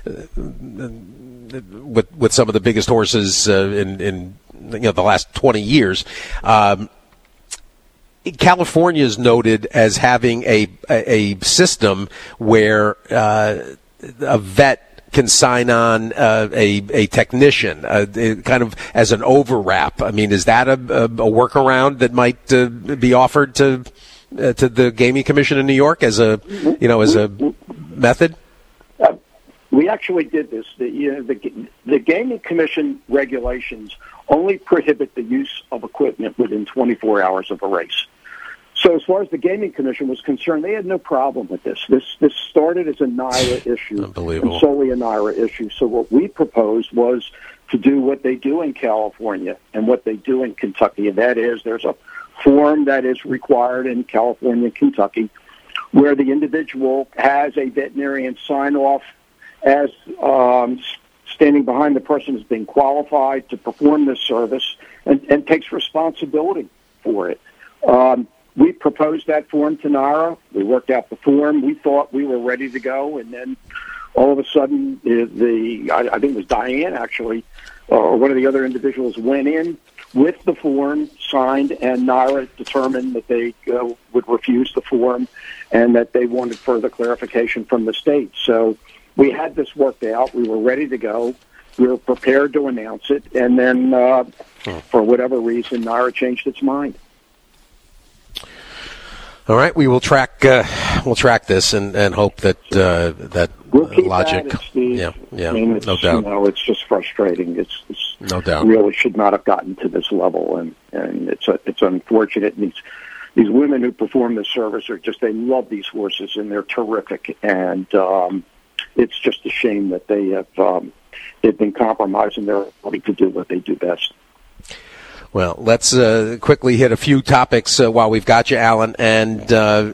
with with some of the biggest horses uh, in in you know the last twenty years. Um, California is noted as having a a, a system where uh, a vet can sign on uh, a a technician, uh, kind of as an overwrap. I mean, is that a, a, a workaround that might uh, be offered to uh, to the Gaming Commission in New York as a you know as a method? Uh, we actually did this. The, you know, the the Gaming Commission regulations only prohibit the use of equipment within twenty-four hours of a race. So as far as the Gaming Commission was concerned, they had no problem with this. This this started as a NYRA issue, Unbelievable. and solely a NYRA issue. So what we proposed was to do what they do in California and what they do in Kentucky, and that is there's a form that is required in California and Kentucky where the individual has a veterinarian sign off as um, standing behind the person who's being qualified to perform this service and, and takes responsibility for it. Um, we proposed that form to NYRA. We worked out the form. We thought we were ready to go, and then all of a sudden, the, the I, I think it was Diane, actually, or one of the other individuals went in with the form, signed, and NYRA determined that they uh, would refuse the form and that they wanted further clarification from the state. So we had this worked out. We were ready to go. We were prepared to announce it, and then uh, for whatever reason, NYRA changed its mind. All right, we will track uh, we'll track this and, and hope that uh, that we'll keep logic. At it, Steve. Yeah, yeah, I mean, it's, no doubt. You know, it's just frustrating. It's, it's no doubt. Really should not have gotten to this level, and, and it's a, it's unfortunate. And these these women who perform this service are just they love these horses and they're terrific, and um, it's just a shame that they have um, they've been compromising their ability to do what they do best. Well, let's uh, quickly hit a few topics uh, while we've got you, Alan. And uh,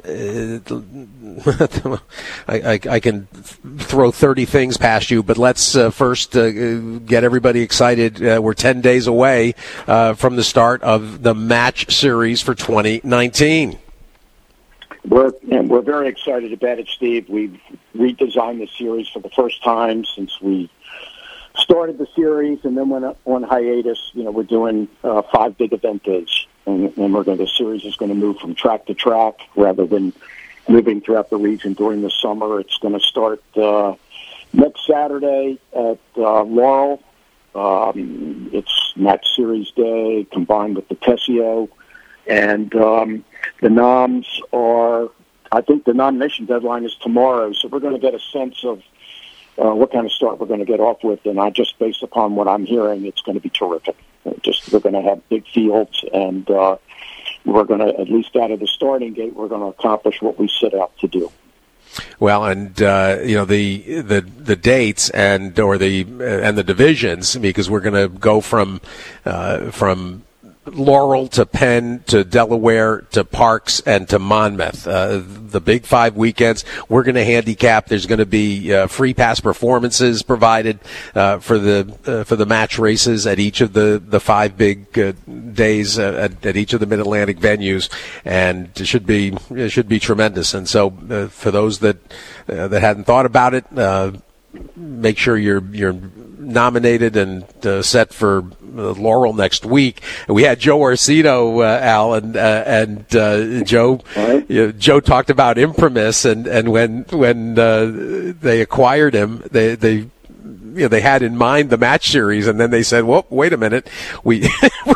I, I, I can throw thirty things past you, but let's uh, first uh, get everybody excited. Uh, we're ten days away uh, from the start of the match series for twenty nineteen. We're, and we're very excited about it, Steve. We've redesigned the series for the first time since we started the series, and then went on hiatus. You know, we're doing uh, five big event days, and, and we're going. The series is going to move from track to track rather than moving throughout the region during the summer. It's going to start uh, next Saturday at uh, Laurel. Um, it's match series day combined with the Tessio. And um, the noms are, I think the nomination deadline is tomorrow, so we're going to get a sense of uh, what kind of start we're going to get off with. And I just, based upon what I'm hearing, it's going to be terrific. Just we're going to have big fields, and uh, we're going to, at least out of the starting gate, we're going to accomplish what we set out to do. Well, and uh, you know the the the dates and or the uh, and the divisions, because we're going to go from uh, from Laurel to Penn to Delaware to Parks and to Monmouth. Uh, the big five weekends, we're going to handicap. There's going to be uh, free pass performances provided uh, for the uh, for the match races at each of the, the five big uh, days uh, at, at each of the Mid-Atlantic venues, and it should be it should be tremendous. And so, uh, for those that uh, that hadn't thought about it, uh, make sure you're you're nominated and uh, set for uh, Laurel next week. We had Joe Orsino, uh, Al, and uh, and uh, Joe. Right. You know, Joe talked about Imprimis, and and when when uh, they acquired him, they they. You know, they had in mind the match series, and then they said, "Well, wait a minute, we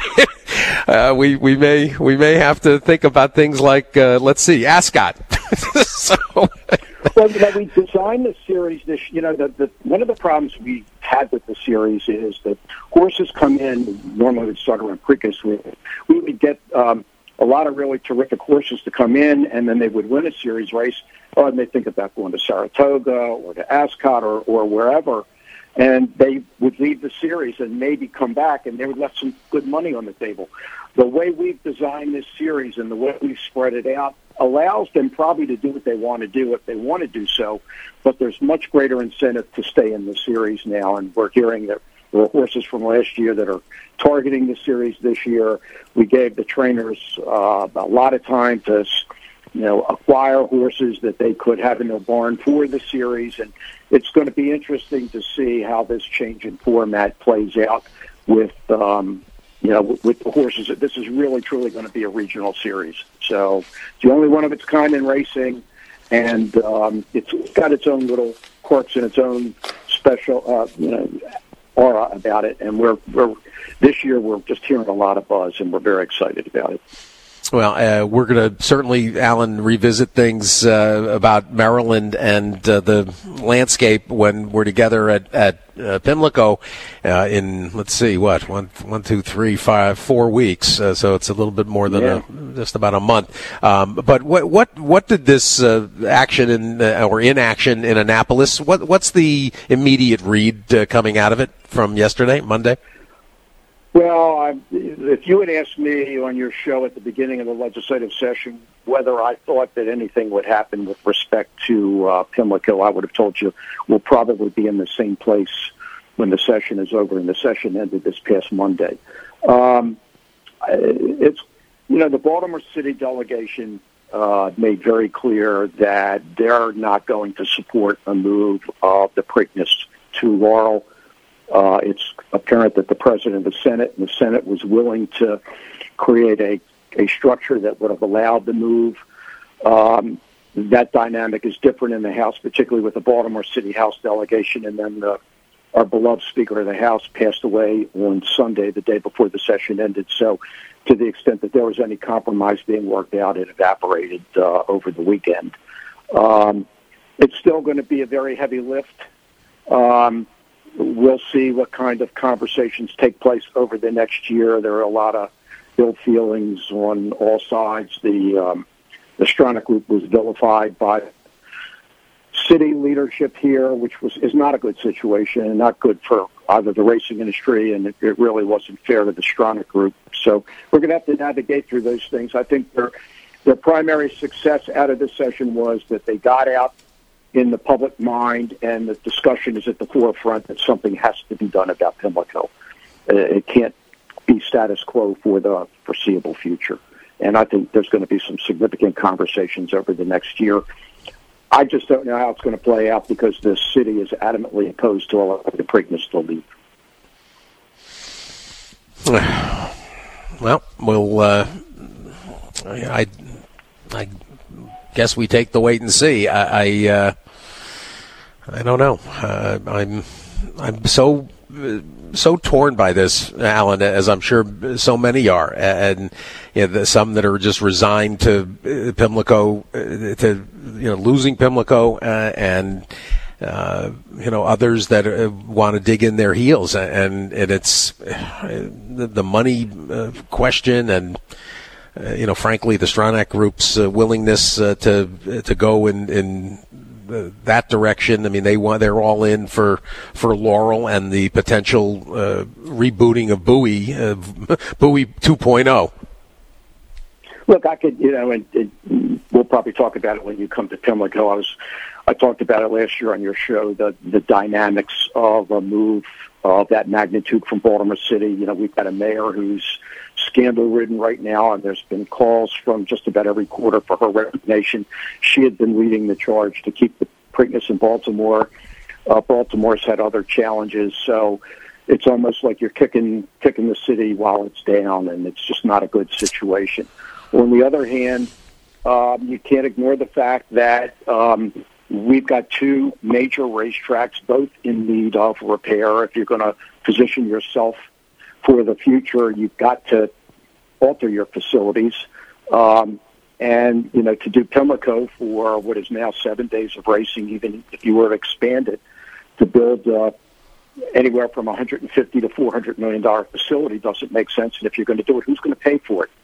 uh, we we may we may have to think about things like uh, let's see, Ascot." so. Well, you know, we designed the series. This, you know, the, the one of the problems we had with the series is that horses come in. Normally, we start around Preakness. We, we would get um, a lot of really terrific horses to come in, and then they would win a series race. Oh, and they think about going to Saratoga or to Ascot or, or wherever, and they would leave the series and maybe come back, and they would left some good money on the table. The way we've designed this series and the way we've spread it out allows them probably to do what they want to do if they want to do so, but there's much greater incentive to stay in the series now, and we're hearing that there are horses from last year that are targeting the series this year. We gave the trainers uh, a lot of time to, you know, acquire horses that they could have in their barn for the series, and it's going to be interesting to see how this change in format plays out with um, you know, with, with the horses. This is really, truly going to be a regional series. So it's the only one of its kind in racing, and um, it's got its own little quirks and its own special, uh, you know, aura about it. And we're, we're this year we're just hearing a lot of buzz, and we're very excited about it. Well, uh, we're going to certainly, Alan, revisit things uh, about Maryland and uh, the landscape when we're together at, at uh, Pimlico uh, in, let's see, what, one, one, two, three, five, four weeks. Uh, so it's a little bit more than yeah. a, just about a month. Um, but what what what did this uh, action in uh, or inaction in Annapolis? What what's the immediate read uh, coming out of it from yesterday, Monday? Well, I, if you had asked me on your show at the beginning of the legislative session whether I thought that anything would happen with respect to uh, Pimlico, I would have told you we'll probably be in the same place when the session is over, and the session ended this past Monday. Um, it's, you know, the Baltimore City delegation uh, made very clear that they're not going to support a move of the Preakness to Laurel. Uh, it's apparent that the President of the Senate and the Senate was willing to create a, a structure that would have allowed the move. Um, that dynamic is different in the House, particularly with the Baltimore City House delegation, and then the, our beloved Speaker of the House passed away on Sunday, the day before the session ended. So to the extent that there was any compromise being worked out, it evaporated uh, over the weekend. Um, it's still going to be a very heavy lift. Um, We'll see what kind of conversations take place over the next year. There are a lot of ill feelings on all sides. The um, the Stronach Group was vilified by city leadership here, which was is not a good situation and not good for either the racing industry, and it, it really wasn't fair to the Stronach Group. So we're going to have to navigate through those things. I think their their primary success out of this session was that they got out in the public mind, and the discussion is at the forefront that something has to be done about Pimlico. Uh, it can't be status quo for the foreseeable future. And I think there's going to be some significant conversations over the next year. I just don't know how it's going to play out because the city is adamantly opposed to allowing the Preakness to leave. Well, we'll, uh, I, I guess we take the wait and see. I, I uh, I don't know. Uh, I'm I'm so so torn by this, Alan, as I'm sure so many are, and you know, the, some that are just resigned to uh, Pimlico, uh, to you know losing Pimlico, uh, and uh, you know others that uh, want to dig in their heels, and, and it's uh, the, the money uh, question, and uh, you know, frankly, the Stronach Group's uh, willingness uh, to to go in. in Uh, that direction. I mean, they want, they're all in for, for Laurel and the potential uh, rebooting of Bowie, uh, Bowie two point oh. Look, I could, you know, and, and we'll probably talk about it when you come to Pimlico. I was, I talked about it last year on your show, the, the dynamics of a move of that magnitude from Baltimore City. You know, we've got a mayor who's scandal-ridden right now, and there's been calls from just about every quarter for her resignation. She had been leading the charge to keep the Preakness in Baltimore. Uh, Baltimore's had other challenges, so it's almost like you're kicking kicking the city while it's down, and it's just not a good situation. On the other hand, um, you can't ignore the fact that um, we've got two major racetracks, both in need of repair. If you're going to position yourself for the future, you've got to alter your facilities. Um, and, you know, to do Pimlico for what is now seven days of racing, even if you were to expand it, to build uh, anywhere from one hundred fifty to four hundred million dollars facility doesn't make sense. And if you're going to do it, who's going to pay for it?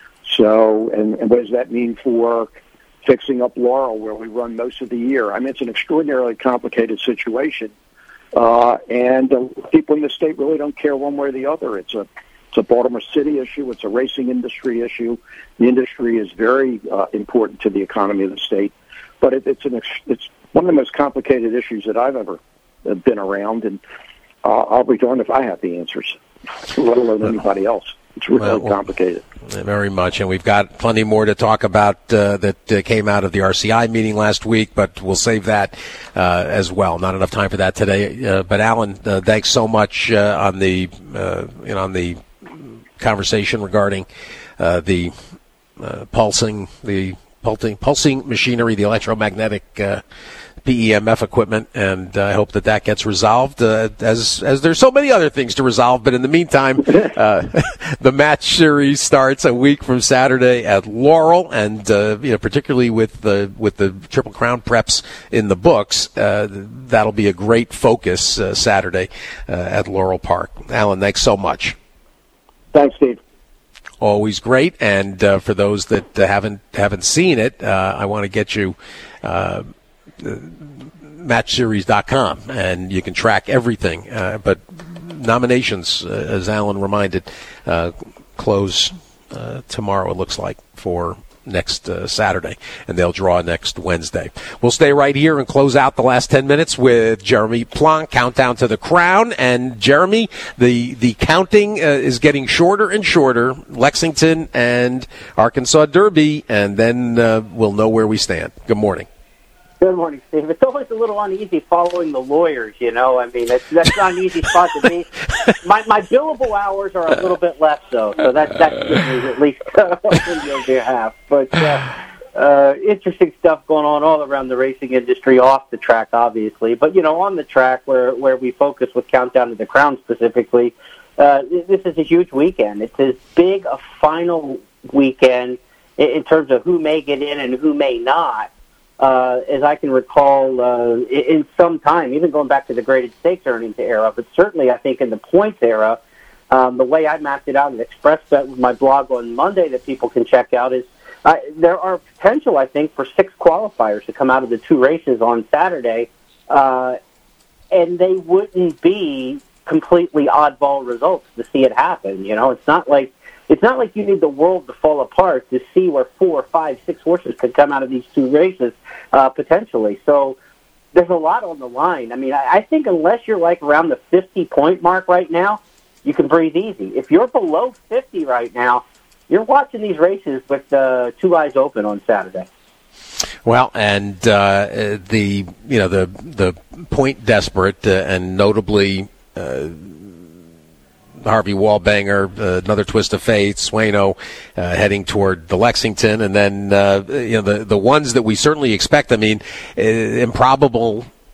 So, and, and what does that mean for fixing up Laurel, where we run most of the year? I mean, it's an extraordinarily complicated situation. Uh, and uh, people in the state really don't care one way or the other. It's a it's a Baltimore City issue. It's a racing industry issue. The industry is very uh, important to the economy of the state, but it, it's an it's one of the most complicated issues that I've ever been around, and uh, I'll be darned if I have the answers, let alone anybody else. It's really well, complicated. Very much, and we've got plenty more to talk about uh, that uh, came out of the R C I meeting last week, but we'll save that uh, as well. Not enough time for that today. Uh, but Alan, uh, thanks so much uh, on the uh, you know on the conversation regarding uh, the uh, pulsing the pulsing pulsing machinery, the electromagnetic Uh, P E M F equipment, and uh, I hope that that gets resolved, uh, as as there's so many other things to resolve. But in the meantime, uh, the match series starts a week from Saturday at Laurel, and uh, you know, particularly with the with the Triple Crown preps in the books, uh, that'll be a great focus uh, Saturday uh, at Laurel Park. Alan, thanks so much. Thanks, Steve. Always great, and uh, for those that uh, haven't haven't seen it, uh, I want to get you. Uh, match series dot com, and you can track everything. Uh, but nominations, uh, as Alan reminded, uh, close uh, tomorrow, it looks like, for next uh, Saturday, and they'll draw next Wednesday. We'll stay right here and close out the last ten minutes with Jeremy Plonk, Countdown to the Crown. And Jeremy, the, the counting uh, is getting shorter and shorter, Lexington and Arkansas Derby, and then uh, we'll know where we stand. Good morning. Good morning, Steve. It's always a little uneasy following the lawyers, you know. I mean, that's, that's not an easy spot to be. My my billable hours are a little bit less, though, so that, that's good news, at least uh, on your behalf. But uh, uh, interesting stuff going on all around the racing industry, off the track, obviously. But, you know, on the track where, where we focus with Countdown to the Crown specifically, uh, this is a huge weekend. It's as big a final weekend in, in terms of who may get in and who may not. Uh, as I can recall, uh, in some time, even going back to the graded stakes earnings era, but certainly I think in the points era, um, the way I mapped it out in ExpressBet with my blog on Monday that people can check out is uh, there are potential, I think, for six qualifiers to come out of the two races on Saturday, uh, and they wouldn't be completely oddball results to see it happen. You know, it's not like It's not like you need the world to fall apart to see where four, five, six horses could come out of these two races, uh, potentially. So there's a lot on the line. I mean, I, I think unless you're like around the fifty-point mark right now, you can breathe easy. If you're below fifty right now, you're watching these races with uh, two eyes open on Saturday. Well, and uh, the you know the the point desperate uh, and notably. Uh, Harvey Wallbanger, uh, another twist of fate, Sueno uh, heading toward the Lexington, and then uh, you know the the ones that we certainly expect. I mean, uh, improbable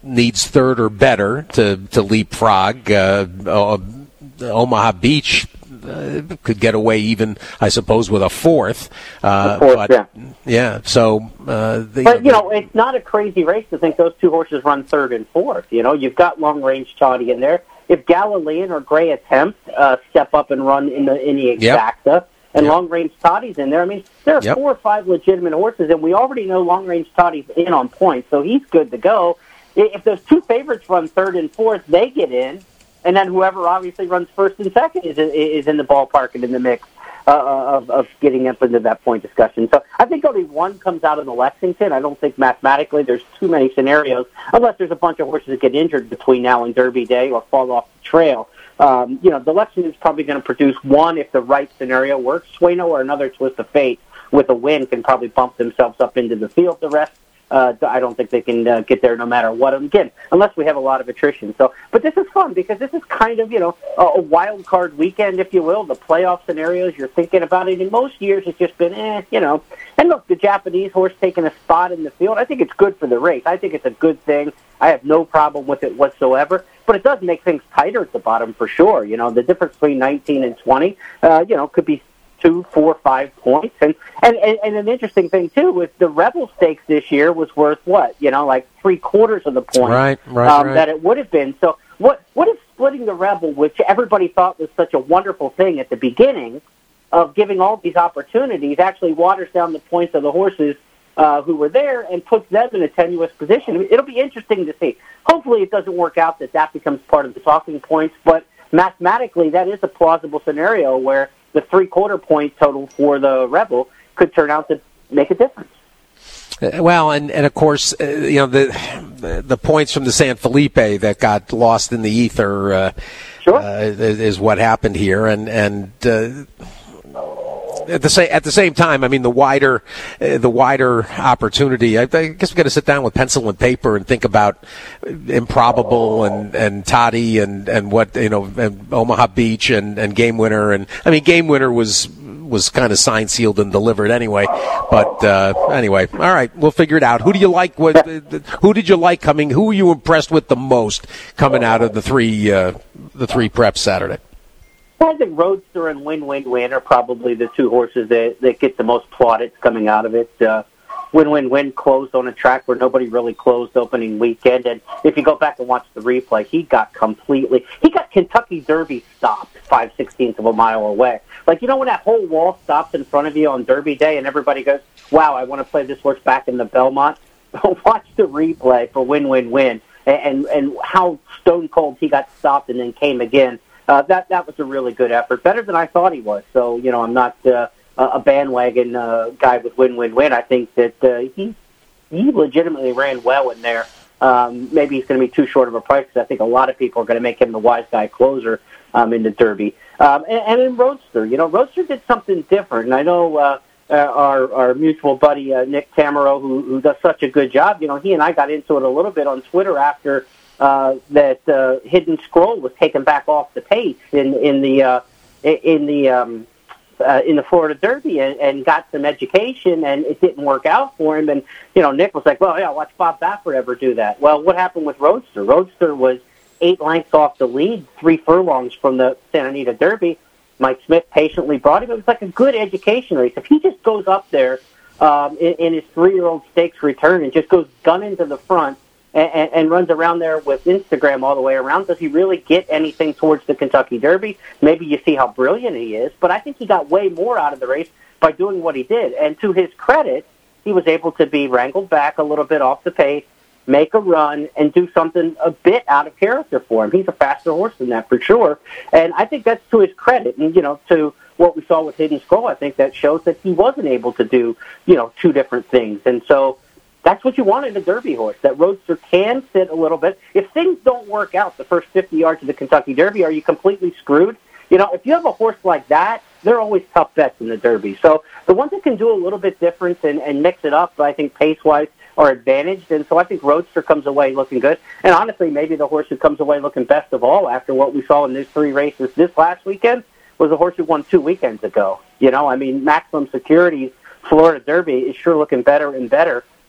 needs third or better to, to leapfrog. Uh, uh, Omaha Beach uh, could get away even, I suppose, with a fourth. Uh, a fourth but, yeah. Yeah, so... Uh, the, but, you know, it's not a crazy race to think those two horses run third and fourth. You know, you've got Long Range Toddy in there. If Galilean or Gray Attempt uh, step up and run in the in the Exacta, yep. and yep. Long Range Toddy's in there, I mean, there are yep. four or five legitimate horses, and we already know Long Range Toddy's in on points, so he's good to go. If those two favorites run third and fourth, they get in, and then whoever obviously runs first and second is is in the ballpark and in the mix uh, of, of getting up into that point discussion. So I think only one comes out of the Lexington. I don't think mathematically there's too many scenarios, unless there's a bunch of horses that get injured between now and Derby Day or fall off the trail. Um, you know, the Lexington's probably going to produce one if the right scenario works. Sueno or another twist of fate with a win can probably bump themselves up into the field. The rest, uh, I don't think they can uh, get there no matter what. Again, unless we have a lot of attrition. So, but this is fun because this is kind of, you know, a, a wild card weekend, if you will. The playoff scenarios, you're thinking about it. In most years, it's just been, eh, you know. And look, the Japanese horse taking a spot in the field, I think it's good for the race. I think it's a good thing. I have no problem with it whatsoever. But it does make things tighter at the bottom for sure. You know, the difference between nineteen and twenty, uh, you know, could be two, four, five points. And, and, and, and an interesting thing, too, with the Rebel Stakes this year was worth what? You know, like three quarters of the point right, right, um, right. that it would have been. So what what if splitting the Rebel, which everybody thought was such a wonderful thing at the beginning of giving all these opportunities, actually waters down the points of the horses uh, who were there and puts them in a tenuous position? It'll be interesting to see. Hopefully it doesn't work out that that becomes part of the talking points, but mathematically that is a plausible scenario where the three-quarter point total for the Rebel could turn out to make a difference. Well, and, and of course, uh, you know, the the points from the San Felipe that got lost in the ether uh, sure. uh, is what happened here, and and uh, at the same at the same time, I mean, the wider uh, the wider opportunity. I, I guess we've got to sit down with pencil and paper and think about Improbable and and Toddy and and what you know, and Omaha Beach and and Game Winner, and I mean, Game Winner was. was kind of signed, sealed, and delivered anyway. But uh, anyway, all right, we'll figure it out. Who do you like? What, who did you like coming? Who were you impressed with the most coming out of the three uh, the three preps Saturday? Well, I think Roadster and Win Win Win are probably the two horses that, that get the most plaudits coming out of it. Uh, Win Win Win closed on a track where nobody really closed opening weekend, and if you go back and watch the replay, he got completely he got Kentucky Derby stopped five sixteenths of a mile away. Like, you know when that whole wall stops in front of you on Derby Day and everybody goes, wow, I want to play this horse back in the Belmont? Watch the replay for Win Win Win and, and and how stone cold he got stopped and then came again. Uh, that that was a really good effort, better than I thought he was. So, you know, I'm not uh, a bandwagon uh, guy with Win Win Win. I think that uh, he he legitimately ran well in there. Um, maybe he's going to be too short of a price because I think a lot of people are going to make him the wise guy closer um, in the Derby. Um, and, and in Roadster, you know, Roadster did something different. And I know uh, uh, our our mutual buddy uh, Nick Tamaro, who, who does such a good job. You know, he and I got into it a little bit on Twitter after uh, that uh, Hidden Scroll was taken back off the pace in in the uh, in the um, uh, in the Florida Derby and, and got some education, and it didn't work out for him. And you know, Nick was like, "Well, yeah, watch Bob Baffert ever do that." Well, what happened with Roadster? Roadster was eight lengths off the lead, three furlongs from the Santa Anita Derby. Mike Smith patiently brought him. It was like a good education race. If he just goes up there um, in, in his three-year-old stakes return and just goes gunning to the front and, and, and runs around there with Instagram all the way around, does he really get anything towards the Kentucky Derby? Maybe you see how brilliant he is, but I think he got way more out of the race by doing what he did. And to his credit, he was able to be wrangled back a little bit off the pace, make a run, and do something a bit out of character for him. He's a faster horse than that for sure. And I think that's to his credit. And, you know, to what we saw with Hidden Scroll, I think that shows that he wasn't able to do, you know, two different things. And so that's what you want in a Derby horse, that Roadster can sit a little bit. If things don't work out the first fifty yards of the Kentucky Derby, are you completely screwed? You know, if you have a horse like that, they're always tough bets in the Derby. So the ones that can do a little bit different and, and mix it up, I think pace-wise, are advantaged, and so I think Roadster comes away looking good. And honestly, maybe the horse who comes away looking best of all after what we saw in these three races this last weekend was the horse who won two weekends ago. You know, I mean, Maximum Security's Florida Derby is sure looking better and better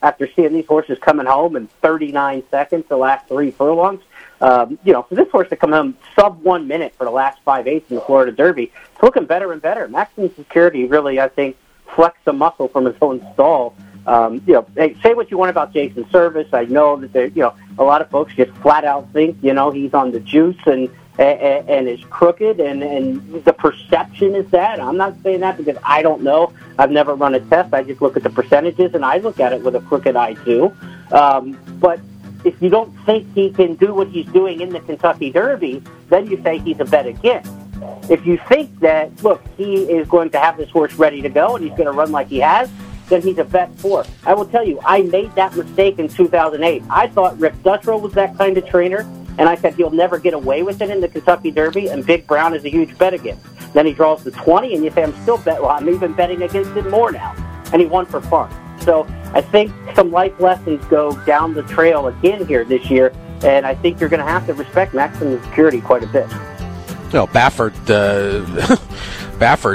after seeing these horses coming home in thirty-nine seconds the last three furlongs. Um, you know, for this horse to come home sub one minute for the last five eighths in the Florida Derby, it's looking better and better. Maximum Security really, I think, flexed some muscle from his own stall. Um, you know, hey, say what you want about Jason Service. I know that there, you know, a lot of folks just flat out think, you know, he's on the juice and and, and is crooked, and, and the perception is that. I'm not saying that because I don't know. I've never run a test. I just look at the percentages, and I look at it with a crooked eye too. Um, but if you don't think he can do what he's doing in the Kentucky Derby, then you say he's a bet against. If you think that, look, he is going to have this horse ready to go and he's going to run like he has, then he's a bet for. I will tell you, I made that mistake in two thousand eight. I thought Rick Dutrow was that kind of trainer, and I said he'll never get away with it in the Kentucky Derby, and Big Brown is a huge bet against. Then he draws the twenty, and you say, I'm still bet. Well, I'm even betting against him more now. And he won for fun. So I think some life lessons go down the trail again here this year, and I think you're going to have to respect Maximum Security quite a bit. No, Baffert, uh, Baffert,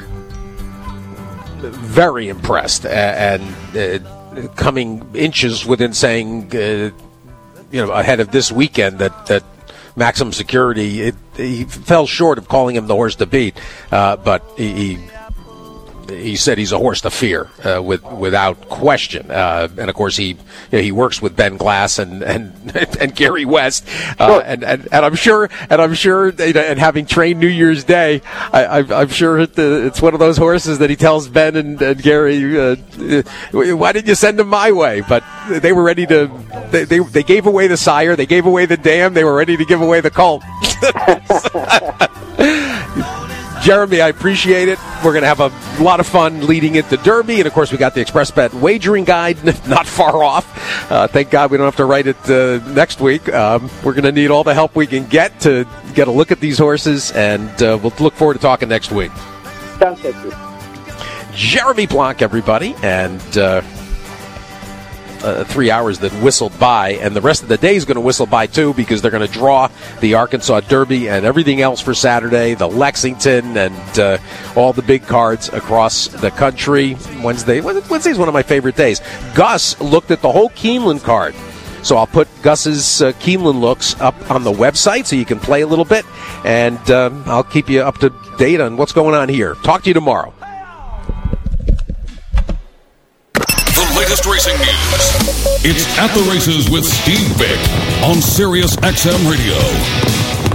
very impressed, and uh, coming inches within saying, uh, you know, ahead of this weekend that that Maximum Security, it, he fell short of calling him the horse to beat, uh, but he. he He said he's a horse to fear, uh, with without question. Uh, and of course, he you know, he works with Ben Glass and and, and Gary West, uh, sure. and, and and I'm sure and I'm sure you know, and having trained New Year's Day, I, I'm, I'm sure it, uh, it's one of those horses that he tells Ben and, and Gary, uh, why didn't you send him my way? But they were ready to. They, they they gave away the sire, they gave away the dam, they were ready to give away the colt. Jeremy, I appreciate it. We're going to have a lot of fun leading into Derby. And, of course, we got the Express Bet wagering guide not far off. Uh, thank God we don't have to write it uh, next week. Um, we're going to need all the help we can get to get a look at these horses. And uh, we'll look forward to talking next week. Sounds good. Jeremy Blanc, everybody. And uh, uh, three hours that whistled by. And the rest of the day is going to whistle by, too, because they're going to draw the Arkansas Derby and everything else for Saturday, the Lexington, and uh, all the big cards across the country. Wednesday, Wednesday is one of my favorite days. Gus looked at the whole Keeneland card. So I'll put Gus's uh, Keeneland looks up on the website so you can play a little bit. And uh, I'll keep you up to date on what's going on here. Talk to you tomorrow. Latest racing news. It's At the Races with Steve Vick on Sirius X M Radio.